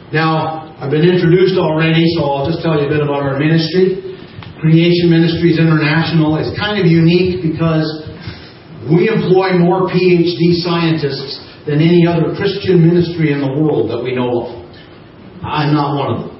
Now, I've been introduced already, so I'll just tell you a bit about our ministry. Creation Ministries International is kind of unique because we employ more PhD scientists than any other Christian ministry in the world that we know of. I'm not one of them.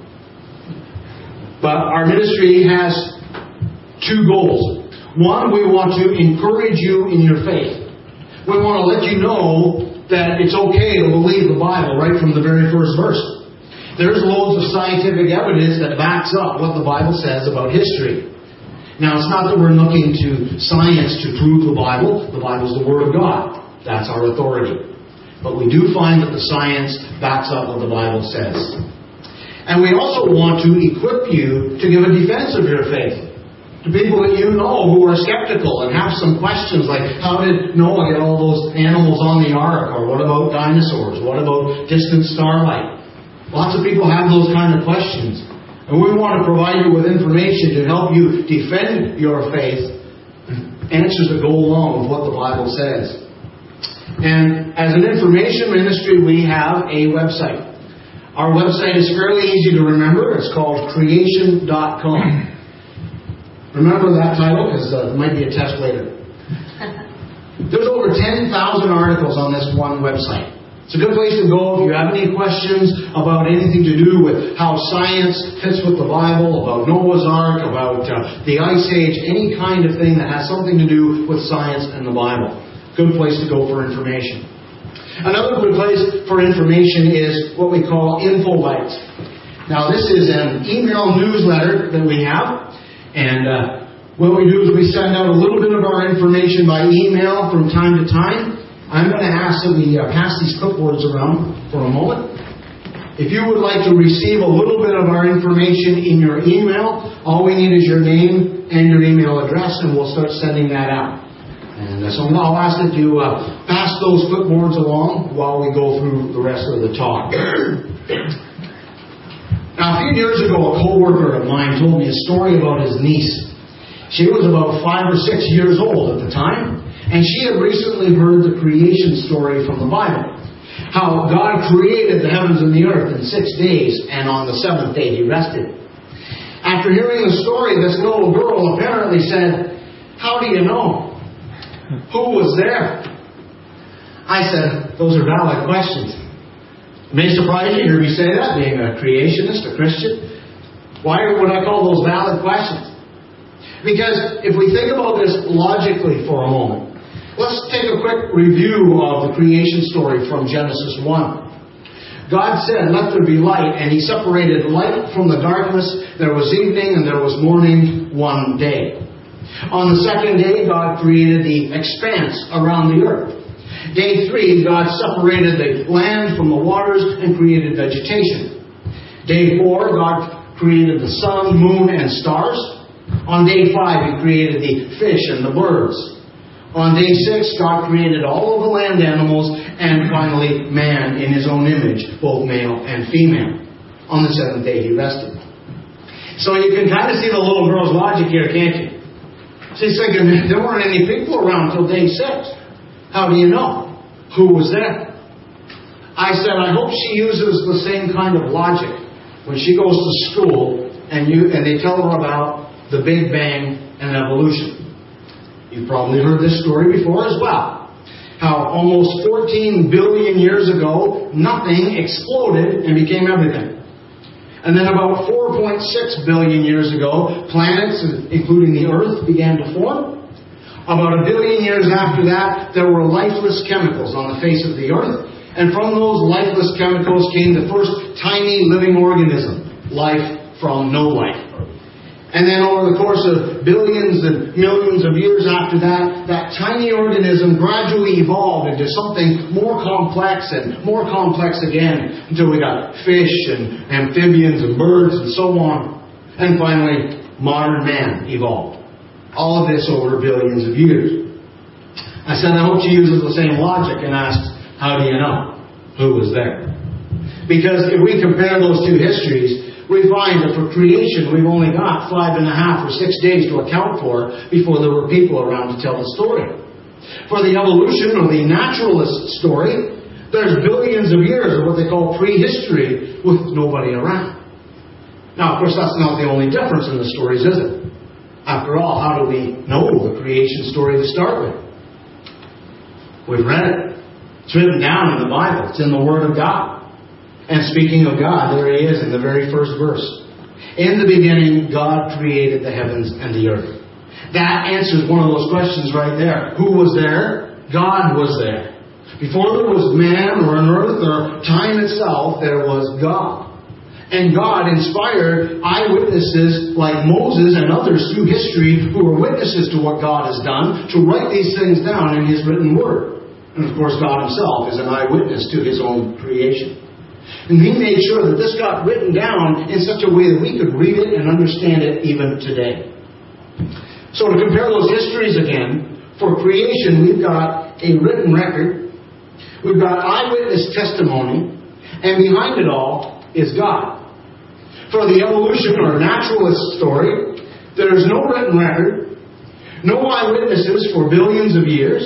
But our ministry has two goals. One, we want to encourage you in your faith. We want to let you know that it's okay to believe the Bible right from the very first verse. There's loads of scientific evidence that backs up what the Bible says about history. Now, it's not that we're looking to science to prove the Bible. The Bible's the Word of God. That's our authority. But we do find that the science backs up what the Bible says. And we also want to equip you to give a defense of your faith to people that you know who are skeptical and have some questions like, how did Noah get all those animals on the ark? Or what about dinosaurs? What about distant starlight? Lots of people have those kind of questions. And we want to provide you with information to help you defend your faith, answers that go along with what the Bible says. And as an information ministry, we have a website. Our website is fairly easy to remember. It's called creation.com. Remember that title, because it might be a test later. There's over 10,000 articles on this one website. It's a good place to go if you have any questions about anything to do with how science fits with the Bible, about Noah's Ark, about the Ice Age, any kind of thing that has something to do with science and the Bible. Good place to go for information. Another good place for information is what we call InfoBites. Now, this is an email newsletter that we have. And what we do is we send out a little bit of our information by email from time to time. I'm going to ask that we pass these clipboards around for a moment. If you would like to receive a little bit of our information in your email, all we need is your name and your email address, and we'll start sending that out. And so I'll ask that you pass those clipboards along while we go through the rest of the talk. Now, a few years ago, a co-worker of mine told me a story about his niece. She was about 5 or 6 years old at the time, and she had recently heard the creation story from the Bible. How God created the heavens and the earth in 6 days, and on the seventh day He rested. After hearing the story, this little girl apparently said, "How do you know? Who was there?" I said, "Those are valid questions. It may surprise you to hear me say that, being a creationist, a Christian. Why would I call those valid questions? Because if we think about this logically for a moment, let's take a quick review of the creation story from Genesis 1. God said, "Let there be light," and He separated light from the darkness. There was evening and there was morning one day. On the second day, God created the expanse around the earth. Day 3, God separated the land from the waters and created vegetation. Day 4, God created the sun, moon, and stars. On day 5, He created the fish and the birds. On day 6, God created all of the land animals, and finally, man in His own image, both male and female. On the seventh day, He rested. So you can kind of see the little girl's logic here, can't you? She's thinking, there weren't any people around till day 6. How do you know? Who was there? I said, I hope she uses the same kind of logic when she goes to school and they tell her about the Big Bang and evolution. You've probably heard this story before as well. How almost 14 billion years ago, nothing exploded and became everything. And then about 4.6 billion years ago, planets, including the Earth, began to form. About 1 billion years after that, there were lifeless chemicals on the face of the Earth. And from those lifeless chemicals came the first tiny living organism, life from no life. And then over the course of billions and millions of years after that, that tiny organism gradually evolved into something more complex and more complex again, until we got fish and amphibians and birds and so on. And finally, modern man evolved. All of this over billions of years. I said, I hope she uses the same logic and asks, how do you know who was there? Because if we compare those two histories, we find that for creation, we've only got 5.5 or 6 days to account for before there were people around to tell the story. For the evolution or the naturalist story, There's billions of years of what they call prehistory with nobody around. Now, of course, that's not the only difference in the stories, is it? After all, how do we know the creation story to start with? We've read it. It's written down in the Bible. It's in the Word of God. And speaking of God, there He is in the very first verse. In the beginning, God created the heavens and the earth. That answers one of those questions right there. Who was there? God was there. Before there was man or an earth or time itself, there was God. And God inspired eyewitnesses like Moses and others through history who were witnesses to what God has done to write these things down in His written Word. And of course, God Himself is an eyewitness to His own creation. And He made sure that this got written down in such a way that we could read it and understand it even today. So to compare those histories again, for creation we've got a written record. We've got eyewitness testimony, and behind it all is God. For the evolution or naturalist story, there is no written record, no eyewitnesses for billions of years,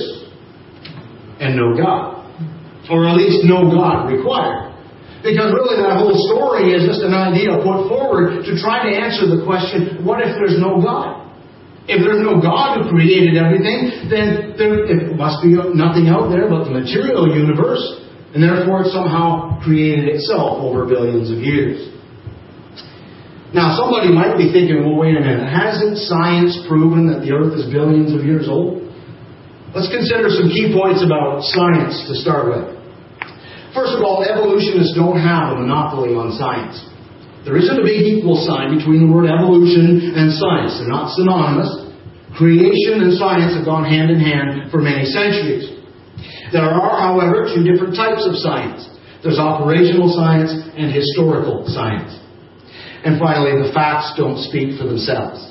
and no God. Or at least no God required. Because really that whole story is just an idea put forward to try to answer the question, what if there's no God? If there's no God who created everything, then it must be nothing out there but the material universe, and therefore it somehow created itself over billions of years. Now, somebody might be thinking, well, wait a minute, hasn't science proven that the earth is billions of years old? Let's consider some key points about science to start with. First of all, evolutionists don't have a monopoly on science. There isn't a big equal sign between the word evolution and science. They're not synonymous. Creation and science have gone hand in hand for many centuries. There are, however, two different types of science. There's operational science and historical science. And finally, the facts don't speak for themselves.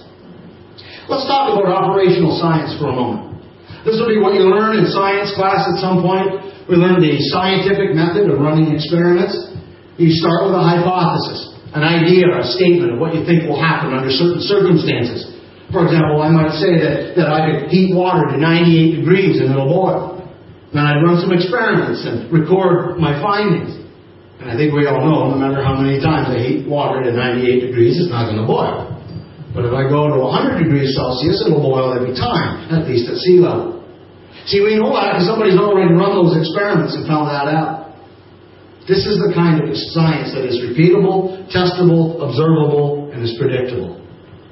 Let's talk about operational science for a moment. This will be what you learn in science class at some point. We learn the scientific method of running experiments. You start with a hypothesis. An idea or a statement of what you think will happen under certain circumstances. For example, I might say that I could heat water to 98 degrees and it'll boil. Then I'd run some experiments and record my findings. And I think we all know, no matter how many times I heat water to 98 degrees, it's not going to boil. But if I go to 100 degrees Celsius, it'll boil every time, at least at sea level. See, we know that because somebody's already run those experiments and found that out. This is the kind of science that is repeatable, testable, observable, and is predictable.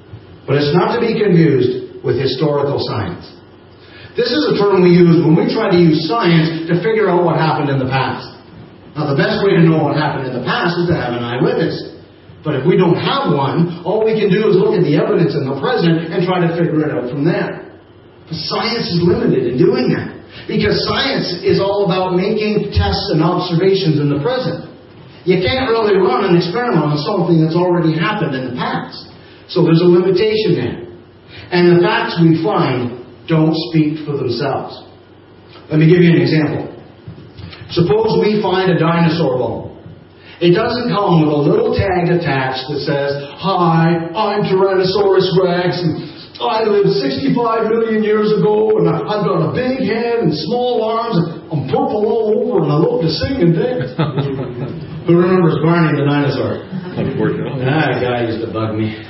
But it's not to be confused with historical science. This is a term we use when we try to use science to figure out what happened in the past. Now, the best way to know what happened in the past is to have an eyewitness. But if we don't have one, all we can do is look at the evidence in the present and try to figure it out from there. But science is limited in doing that. Because science is all about making tests and observations in the present. You can't really run an experiment on something that's already happened in the past. So there's a limitation there. And the facts we find don't speak for themselves. Let me give you an example. Suppose we find a dinosaur bone. It doesn't come with a little tag attached that says, "Hi, I'm Tyrannosaurus Rex, and I lived 65 million years ago, and I've got a big head and small arms, and I'm purple all over, and I love to sing and dance." Who remembers Barney the dinosaur? Unfortunately. That guy used to bug me.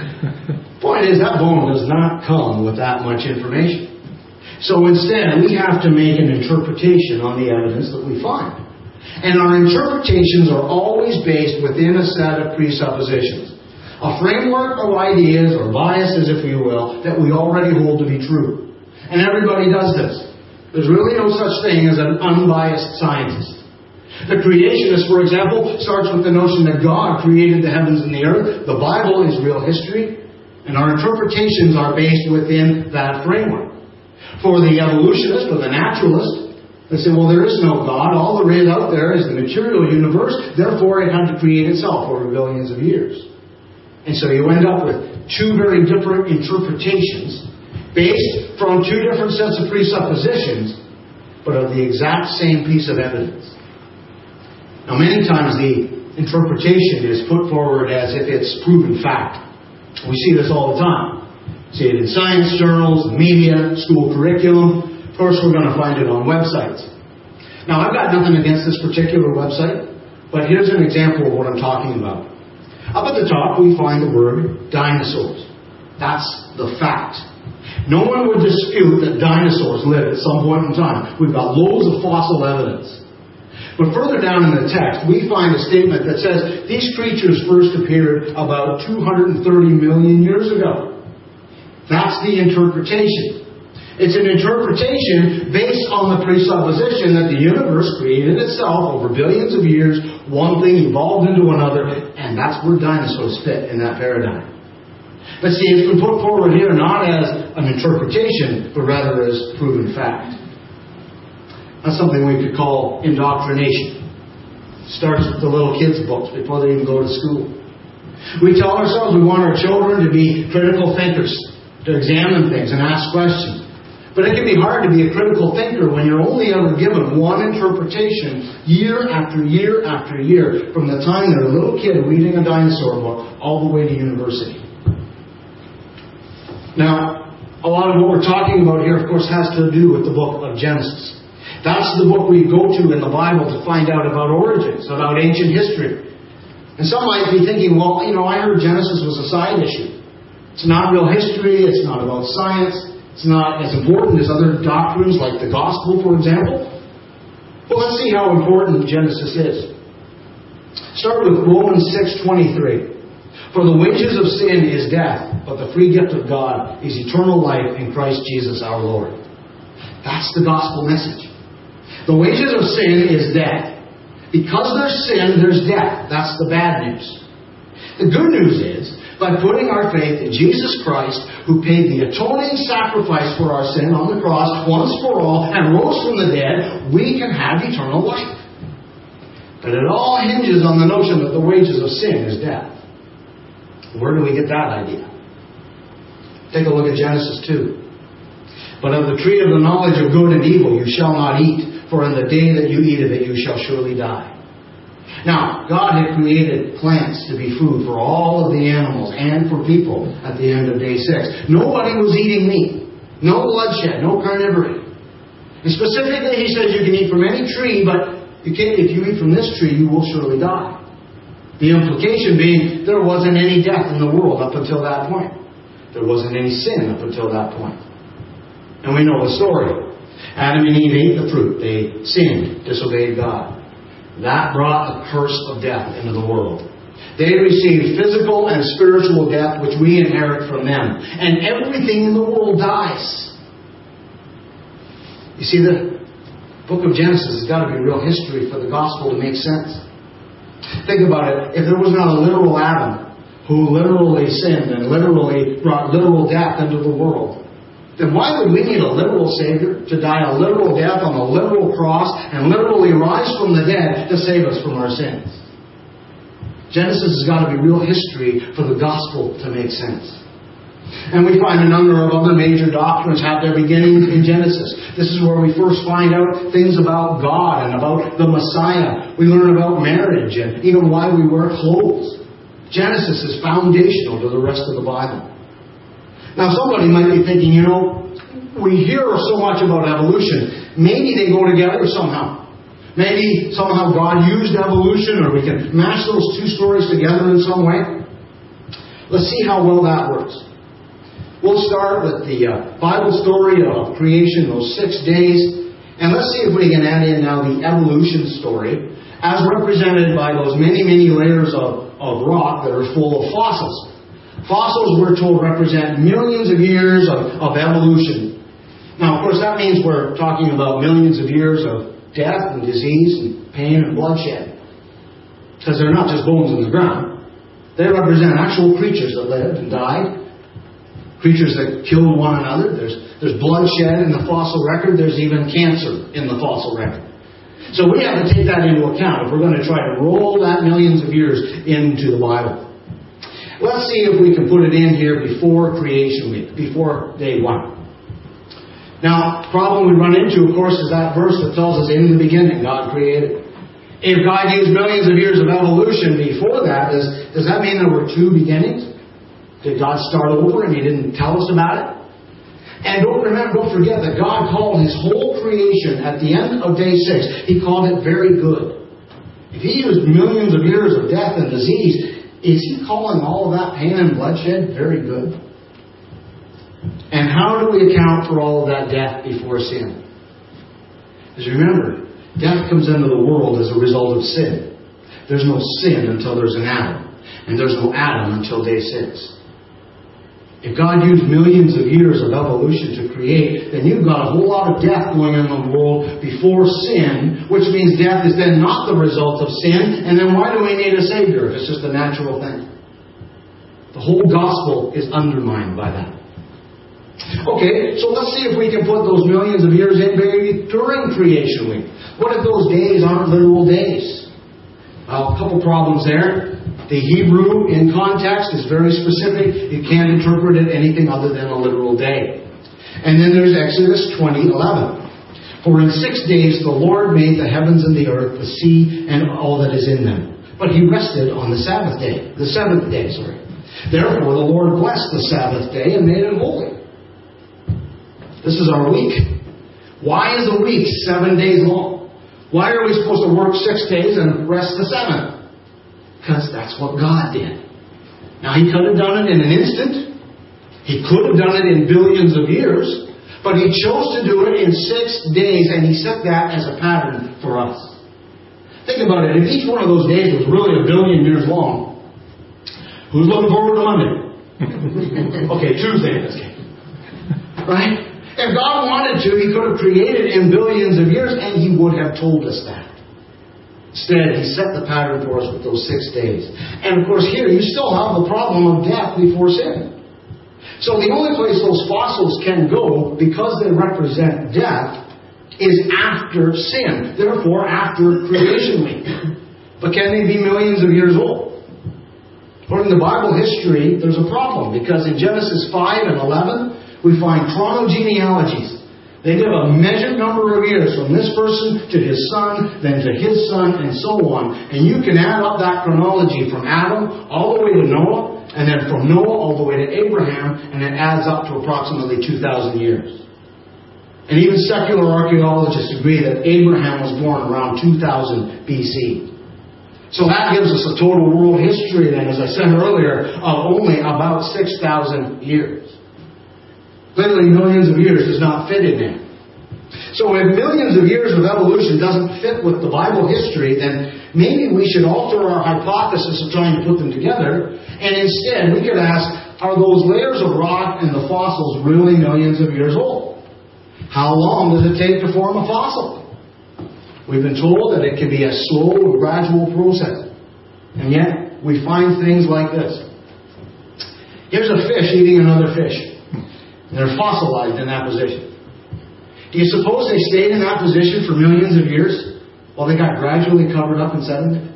Point is, that bone does not come with that much information. So instead, we have to make an interpretation on the evidence that we find. And our interpretations are always based within a set of presuppositions. A framework of ideas, or biases, if you will, that we already hold to be true. And everybody does this. There's really no such thing as an unbiased scientist. The creationist, for example, starts with the notion that God created the heavens and the earth. The Bible is real history, and our interpretations are based within that framework. For the evolutionist or the naturalist, they say, well, there is no God. All there is out there is the material universe. Therefore, it had to create itself over billions of years. And so you end up with two very different interpretations based from two different sets of presuppositions, but of the exact same piece of evidence. Now, many times the interpretation is put forward as if it's proven fact. We see this all the time. See it in science journals, media, school curriculum. Of course, we're going to find it on websites. Now, I've got nothing against this particular website, but here's an example of what I'm talking about. Up at the top, we find the word dinosaurs. That's the fact. No one would dispute that dinosaurs lived at some point in time. We've got loads of fossil evidence. But further down in the text, we find a statement that says these creatures first appeared about 230 million years ago. That's the interpretation. It's an interpretation based on the presupposition that the universe created itself over billions of years, one thing evolved into another, and that's where dinosaurs fit in that paradigm. But see, it's been put forward here not as an interpretation, but rather as proven fact. That's something we could call indoctrination. It starts with the little kids' books before they even go to school. We tell ourselves we want our children to be critical thinkers, to examine things and ask questions. But it can be hard to be a critical thinker when you're only ever given one interpretation year after year after year, from the time they're a little kid reading a dinosaur book all the way to university. Now, a lot of what we're talking about here, of course, has to do with the book of Genesis. That's the book we go to in the Bible to find out about origins, about ancient history. And some might be thinking, well, I heard Genesis was a side issue. It's not real history, it's not about science, it's not as important as other doctrines like the gospel, for example. Well, let's see how important Genesis is. Start with Romans 6:23. For the wages of sin is death, but the free gift of God is eternal life in Christ Jesus our Lord. That's the gospel message. The wages of sin is death. Because there's sin, there's death. That's the bad news. The good news is, by putting our faith in Jesus Christ, who paid the atoning sacrifice for our sin on the cross once for all and rose from the dead, we can have eternal life. But it all hinges on the notion that the wages of sin is death. Where do we get that idea? Take a look at Genesis 2. But of the tree of the knowledge of good and evil you shall not eat, for in the day that you eat of it you shall surely die. Now, God had created plants to be food for all of the animals and for people at the end of day 6. Nobody was eating meat. No bloodshed, no carnivory. And specifically, he says you can eat from any tree, but if you eat from this tree, you will surely die. The implication being there wasn't any death in the world up until that point. There wasn't any sin up until that point. And we know the story. Adam and Eve ate the fruit. They sinned, disobeyed God. That brought the curse of death into the world. They received physical and spiritual death, which we inherit from them. And everything in the world dies. You see, the book of Genesis has got to be real history for the gospel to make sense. Think about it. If there was not a literal Adam who literally sinned and literally brought literal death into the world, then why would we need a literal Savior to die a literal death on a literal cross and literally rise from the dead to save us from our sins? Genesis has got to be real history for the gospel to make sense. And we find a number of other major doctrines have their beginnings in Genesis. This is where we first find out things about God and about the Messiah. We learn about marriage and even why we wear clothes. Genesis is foundational to the rest of the Bible. Now, somebody might be thinking, we hear so much about evolution. Maybe they go together somehow. Maybe somehow God used evolution, or we can mash those two stories together in some way. Let's see how well that works. We'll start with the Bible story of creation, those 6 days. And let's see if we can add in now the evolution story, as represented by those many, many layers of rock that are full of fossils. Fossils, we're told, represent millions of years of evolution. Now, of course, that means we're talking about millions of years of death and disease and pain and bloodshed. Because they're not just bones in the ground. They represent actual creatures that lived and died. Creatures that killed one another. There's bloodshed in the fossil record. There's even cancer in the fossil record. So we have to take that into account if we're going to try to roll that millions of years into the Bible. Let's see if we can put it in here before creation week, before day 1. Now, the problem we run into, of course, is that verse that tells us in the beginning God created. If God used millions of years of evolution before that, does that mean there were 2 beginnings? Did God start over and He didn't tell us about it? And don't forget that God called His whole creation at the end of day 6, He called it very good. If He used millions of years of death and disease, is He calling all of that pain and bloodshed very good? And how do we account for all of that death before sin? Because remember, death comes into the world as a result of sin. There's no sin until there's an Adam. And there's no Adam until day 6. If God used millions of years of evolution to create, then you've got a whole lot of death going on in the world before sin, which means death is then not the result of sin. And then why do we need a Savior if it's just a natural thing? The whole gospel is undermined by that. Okay, so let's see if we can put those millions of years in maybe during creation week. What if those days aren't literal days? Well, a couple problems there. The Hebrew in context is very specific. You can't interpret it anything other than a literal day. And then there's Exodus 20:11. For in 6 days the Lord made the heavens and the earth, the sea, and all that is in them. But He rested on the seventh day. Therefore the Lord blessed the Sabbath day and made it holy. This is our week. Why is a week 7 days long? Why are we supposed to work 6 days and rest the 7th? Because that's what God did. Now, He could have done it in an instant. He could have done it in billions of years. But He chose to do it in 6 days, and He set that as a pattern for us. Think about it. If each one of those days was really a billion years long, who's looking forward to Monday? Okay, Tuesday in this case. Right? If God wanted to, He could have created in billions of years, and He would have told us that. Instead, He set the pattern for us with those 6 days. And of course here, you still have the problem of death before sin. So the only place those fossils can go, because they represent death, is after sin. Therefore, after creation week. But can they be millions of years old? According to Bible history, there's a problem. Because in Genesis 5 and 11, we find chronogenealogies. They give a measured number of years from this person to his son, then to his son, and so on. And you can add up that chronology from Adam all the way to Noah, and then from Noah all the way to Abraham, and it adds up to approximately 2,000 years. And even secular archaeologists agree that Abraham was born around 2000 BC. So that gives us a total world history then, as I said earlier, of only about 6,000 years. Literally millions of years does not fit in there. So if millions of years of evolution doesn't fit with the Bible history, then maybe we should alter our hypothesis of trying to put them together. And instead, we could ask, are those layers of rock and the fossils really millions of years old? How long does it take to form a fossil? We've been told that it can be a slow, gradual process. And yet, we find things like this. Here's a fish eating another fish. They're fossilized in that position. Do you suppose they stayed in that position for millions of years while they got gradually covered up in sediment?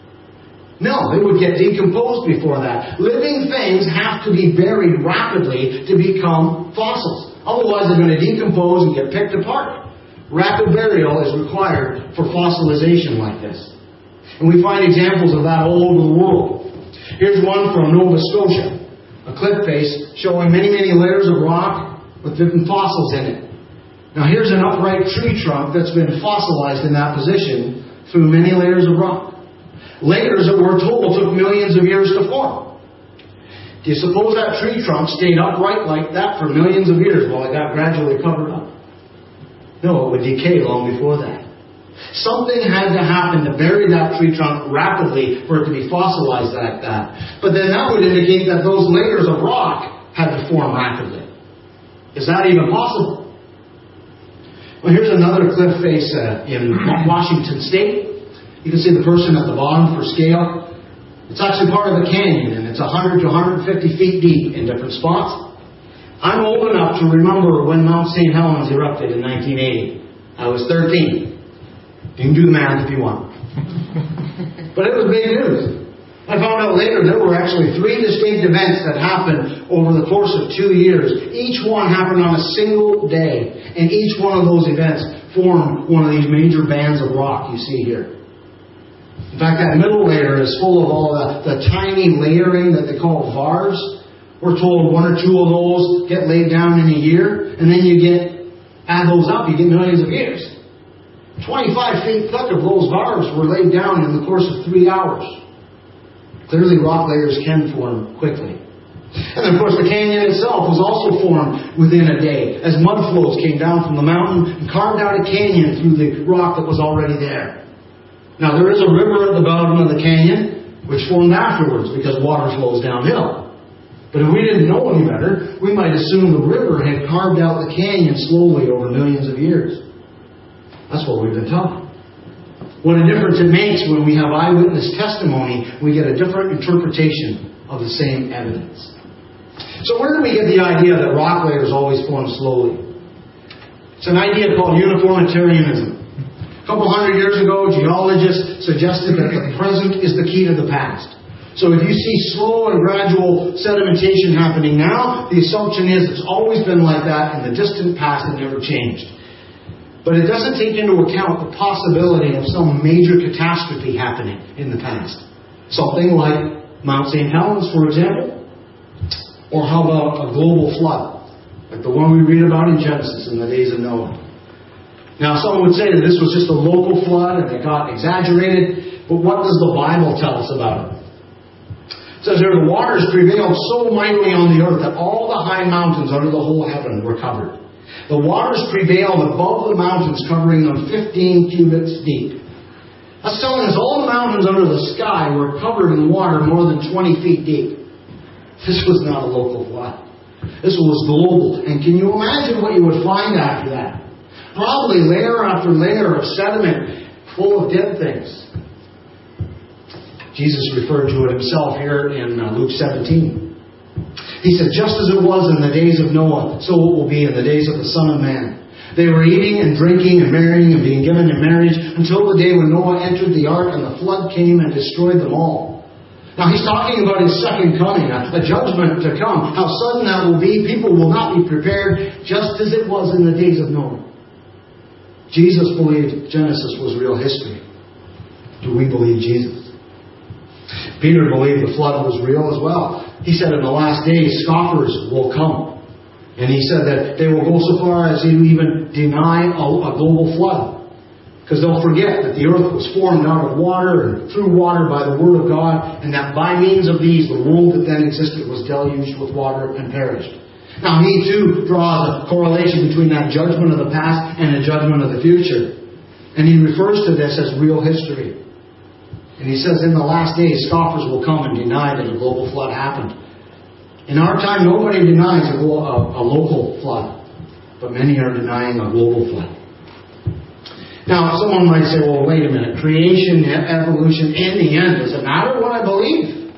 No, they would get decomposed before that. Living things have to be buried rapidly to become fossils. Otherwise, they're going to decompose and get picked apart. Rapid burial is required for fossilization like this. And we find examples of that all over the world. Here's one from Nova Scotia. A cliff face showing many, many layers of rock with different fossils in it. Now here's an upright tree trunk that's been fossilized in that position through many layers of rock. Layers that we're told took millions of years to form. Do you suppose that tree trunk stayed upright like that for millions of years while it got gradually covered up? No, it would decay long before that. Something had to happen to bury that tree trunk rapidly for it to be fossilized like that. But then that would indicate that those layers of rock had to form rapidly. Is that even possible? Well, here's another cliff face in Washington State. You can see the person at the bottom for scale. It's actually part of a canyon, and it's 100 to 150 feet deep in different spots. I'm old enough to remember when Mount St. Helens erupted in 1980. I was 13. You can do the math if you want. But it was big news. I found out later there were actually 3 distinct events that happened over the course of 2 years. Each one happened on a single day. And each one of those events formed one of these major bands of rock you see here. In fact, that middle layer is full of all the tiny layering that they call vars. We're told 1 or 2 of those get laid down in a year. And then you get Add those up, you get millions of years. 25 feet thick of those bars were laid down in the course of 3 hours. Clearly, rock layers can form quickly. And then, of course, the canyon itself was also formed within a day as mud flows came down from the mountain and carved out a canyon through the rock that was already there. Now, there is a river at the bottom of the canyon which formed afterwards because water flows downhill. But if we didn't know any better, we might assume the river had carved out the canyon slowly over millions of years. That's what we've been taught. What a difference it makes when we have eyewitness testimony. We get a different interpretation of the same evidence. So where do we get the idea that rock layers always form slowly? It's an idea called uniformitarianism. A couple hundred years ago, geologists suggested that the present is the key to the past. So if you see slow and gradual sedimentation happening now, the assumption is it's always been like that in the distant past and never changed. But it doesn't take into account the possibility of some major catastrophe happening in the past. Something like Mount St. Helens, for example. Or how about a global flood, like the one we read about in Genesis in the days of Noah. Now, some would say that this was just a local flood and it got exaggerated, but what does the Bible tell us about it? It says there, the waters prevailed so mightily on the earth that all the high mountains under the whole heaven were covered. The waters prevailed above the mountains, covering them 15 cubits deep. That's telling us all the mountains under the sky were covered in water more than 20 feet deep. This was not a local flood. This was global. And can you imagine what you would find after that? Probably layer after layer of sediment full of dead things. Jesus referred to it himself here in Luke 17. He said, just as it was in the days of Noah, so it will be in the days of the Son of Man. They were eating and drinking and marrying and being given in marriage until the day when Noah entered the ark and the flood came and destroyed them all. Now he's talking about his second coming, a judgment to come. How sudden that will be. People will not be prepared, just as it was in the days of Noah. Jesus believed Genesis was real history. Do we believe Jesus? Peter believed the flood was real as well. He said in the last days, scoffers will come. And he said that they will go so far as to even deny a global flood. Because they'll forget that the earth was formed out of water and through water by the word of God, and that by means of these, the world that then existed was deluged with water and perished. Now he too draws a correlation between that judgment of the past and the judgment of the future. And he refers to this as real history. And he says, in the last days, scoffers will come and deny that a global flood happened. In our time, nobody denies a local flood. But many are denying a global flood. Now, someone might say, well, wait a minute. Creation, evolution, in the end, does it matter what I believe?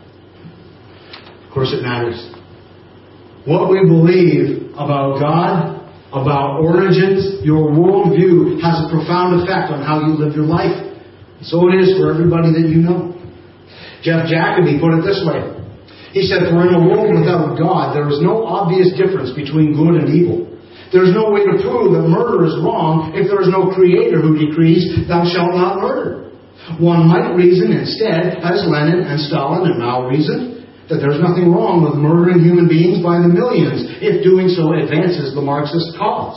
Of course it matters. What we believe about God, about origins, your worldview, has a profound effect on how you live your life. So it is for everybody that you know. Jeff Jacoby put it this way. He said, for in a world without God, there is no obvious difference between good and evil. There is no way to prove that murder is wrong if there is no creator who decrees, thou shalt not murder. One might reason instead, as Lenin and Stalin and Mao reasoned, that there's nothing wrong with murdering human beings by the millions if doing so advances the Marxist cause.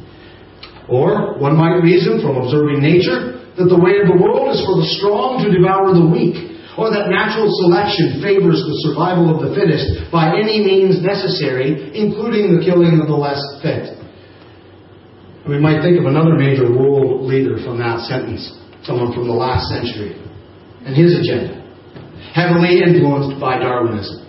Or one might reason from observing nature that the way of the world is for the strong to devour the weak, or that natural selection favors the survival of the fittest by any means necessary, including the killing of the less fit. We might think of another major world leader from that sentence, someone from the last century, and his agenda, heavily influenced by Darwinism.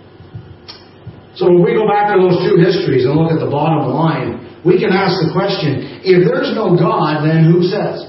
So when we go back to those two histories and look at the bottom line, we can ask the question, if there's no God, then who says?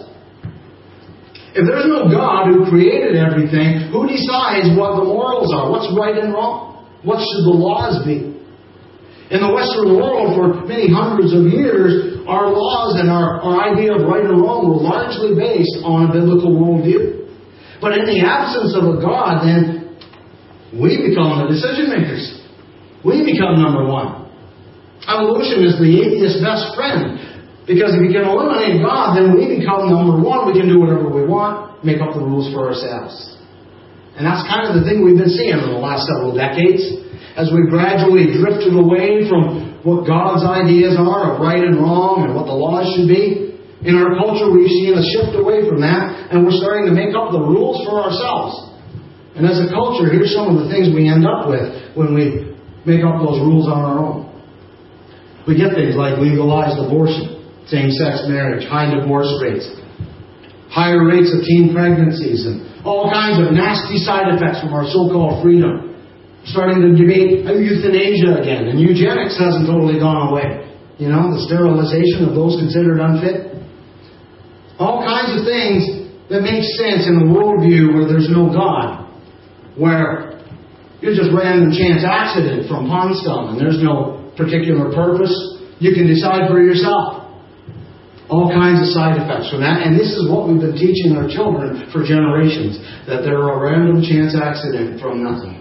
If there's no God who created everything, who decides what the morals are? What's right and wrong? What should the laws be? In the Western world, for many hundreds of years, our laws and our idea of right and wrong were largely based on a biblical worldview. But in the absence of a God, then, we become the decision makers. We become number one. Evolution is the atheist's best friend. Because if we can eliminate God, then we become number one. We can do whatever we want, make up the rules for ourselves. And that's kind of the thing we've been seeing in the last several decades. As we've gradually drifted away from what God's ideas are of right and wrong and what the laws should be. In our culture, we've seen a shift away from that, and we're starting to make up the rules for ourselves. And as a culture, here's some of the things we end up with when we make up those rules on our own. We get things like legalized abortion, same-sex marriage, high divorce rates, higher rates of teen pregnancies, and all kinds of nasty side effects from our so-called freedom. Starting to debate euthanasia again, and eugenics hasn't totally gone away. You know, the sterilization of those considered unfit. All kinds of things that make sense in a worldview where there's no God. Where you're just random chance accident from pond scum and there's no particular purpose. You can decide for yourself. All kinds of side effects from that. And this is what we've been teaching our children for generations. That they're a random chance accident from nothing.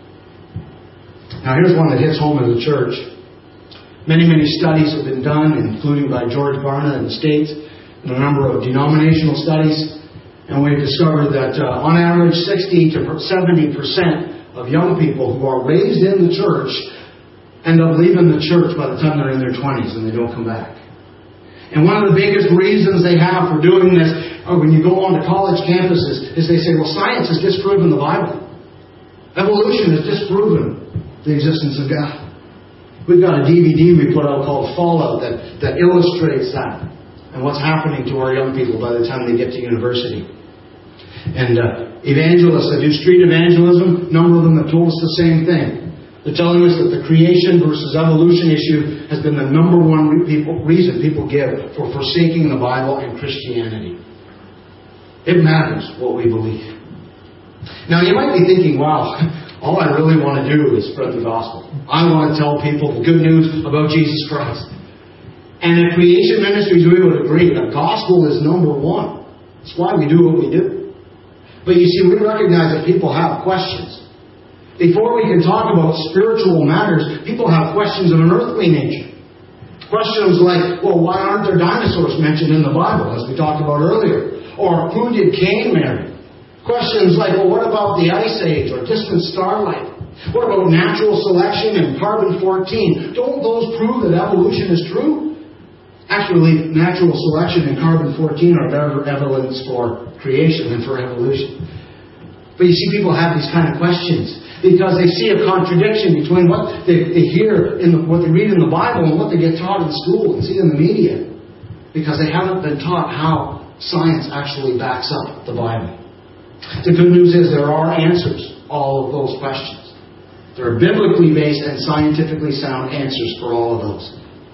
Now here's one that hits home in the church. Many studies have been done, including by George Barna in the States, and a number of denominational studies. And we've discovered that on average 60 to 70% of young people who are raised in the church end up leaving the church by the time they're in their 20s and they don't come back. And one of the biggest reasons they have for doing this, or when you go on to college campuses, is they say, well, science has disproven the Bible. Evolution has disproven the existence of God. We've got a DVD we put out called Fallout that illustrates that and what's happening to our young people by the time they get to university. And evangelists that do street evangelism, a number of them have told us the same thing. They're telling us that the creation versus evolution issue has been the number one reason people give for forsaking the Bible and Christianity. It matters what we believe. Now you might be thinking, wow, all I really want to do is spread the gospel. I want to tell people the good news about Jesus Christ. And at Creation Ministries, we would agree that gospel is number one. That's why we do what we do. But you see, we recognize that people have questions. Before we can talk about spiritual matters, people have questions of an earthly nature. Questions like, well, why aren't there dinosaurs mentioned in the Bible, as we talked about earlier? Or who did Cain marry? Questions like, well, what about the Ice Age or distant starlight? What about natural selection and carbon-14? Don't those prove that evolution is true? Actually, natural selection and carbon-14 are better evidence for creation than for evolution. But you see, people have these kind of questions because they see a contradiction between what they hear, what they read in the Bible and what they get taught in school and see in the media. Because they haven't been taught how science actually backs up the Bible. The good news is there are answers to all of those questions. There are biblically based and scientifically sound answers for all of those.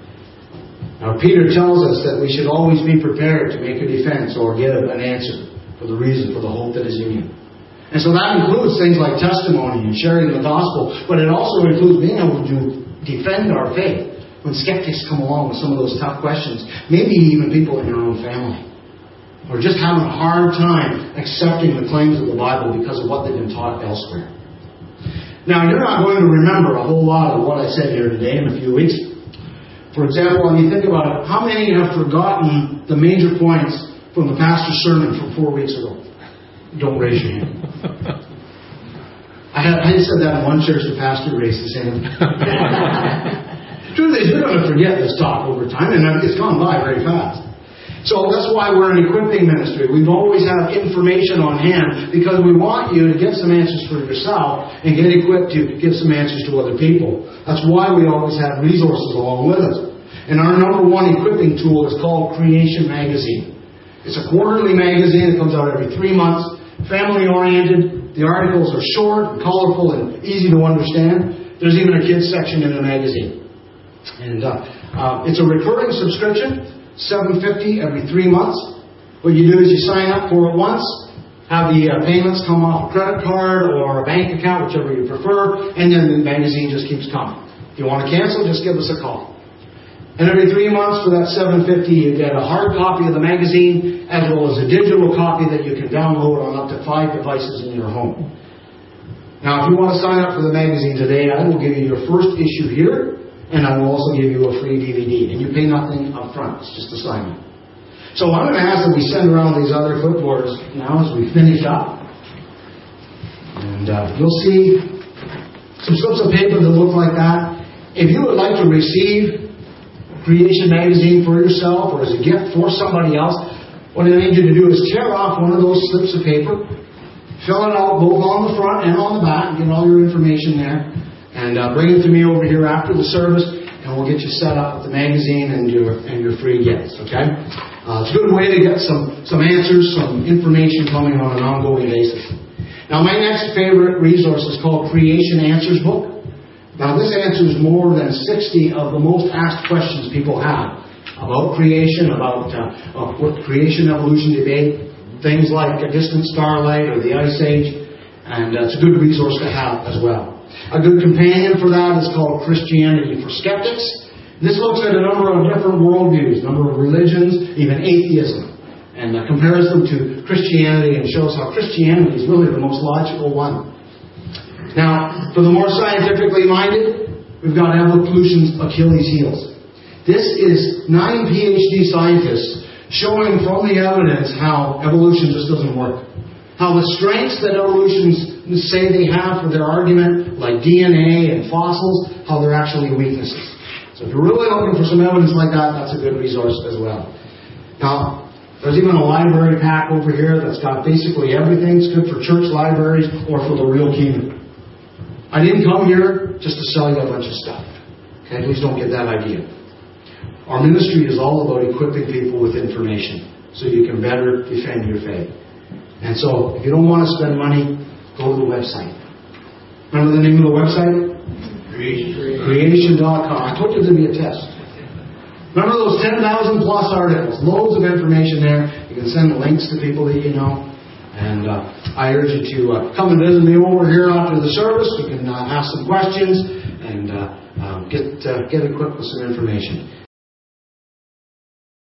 Now, Peter tells us that we should always be prepared to make a defense or give an answer for the reason for the hope that is in you. And so that includes things like testimony and sharing the gospel, but it also includes being able to defend our faith when skeptics come along with some of those tough questions, maybe even people in your own family. Or just having a hard time accepting the claims of the Bible because of what they've been taught elsewhere. Now, you're not going to remember a whole lot of what I said here today in a few weeks. For example, when you think about it, how many have forgotten the major points from the pastor's sermon from 4 weeks ago? Don't raise your hand. I said that in one church, the pastor raised his hand. Truth is, you're going to forget this talk over time, and it's gone by very fast. So that's why we're an equipping ministry. We've always had information on hand because we want you to get some answers for yourself and get equipped to give some answers to other people. That's why we always have resources along with us. And our number one equipping tool is called Creation Magazine. It's a quarterly magazine that comes out every 3 months, family-oriented. The articles are short and colorful and easy to understand. There's even a kids section in the magazine. And it's a recurring subscription. $7.50 every 3 months. What you do is you sign up for it once, have the payments come off a credit card or a bank account, whichever you prefer, and then the magazine just keeps coming. If you want to cancel, just give us a call. And every 3 months for that $7.50, you get a hard copy of the magazine as well as a digital copy that you can download on up to 5 devices in your home. Now, if you want to sign up for the magazine today, I will give you your first issue here. And I will also give you a free DVD. And you pay nothing up front. It's just a sign up. So I'm going to ask that we send around these other clipboards now as we finish up. And you'll see some slips of paper that look like that. If you would like to receive Creation Magazine for yourself or as a gift for somebody else, what I need you to do is tear off one of those slips of paper, fill it out both on the front and on the back, and get all your information there, and bring it to me over here after the service, and we'll get you set up with the magazine and your free gifts, okay? It's a good way to get some answers, some information coming on an ongoing basis. Now, my next favorite resource is called Creation Answers Book. Now, this answers more than 60 of the most asked questions people have about creation, about what creation evolution debate, things like a distant starlight or the Ice Age, and it's a good resource to have as well. A good companion for that is called Christianity for Skeptics. This looks at a number of different worldviews, a number of religions, even atheism, and compares them to Christianity and shows how Christianity is really the most logical one. Now, for the more scientifically minded, we've got Evolution's Achilles heels. This is 9 PhD scientists showing from the evidence how evolution just doesn't work. How the strengths that evolutionists say they have for their argument, like DNA and fossils, how they're actually weaknesses. So if you're really looking for some evidence like that, that's a good resource as well. Now, there's even a library pack over here that's got basically everything. It's good for church libraries or for the real kingdom. I didn't come here just to sell you a bunch of stuff. Okay, please don't get that idea. Our ministry is all about equipping people with information so you can better defend your faith. And so, if you don't want to spend money, go to the website. Remember the name of the website? Creation.com. I told you there'd be a test. Remember those 10,000 plus articles, loads of information there. You can send links to people that you know. And I urge you to come and visit me over here after the service. We can ask some questions and get equipped with some information.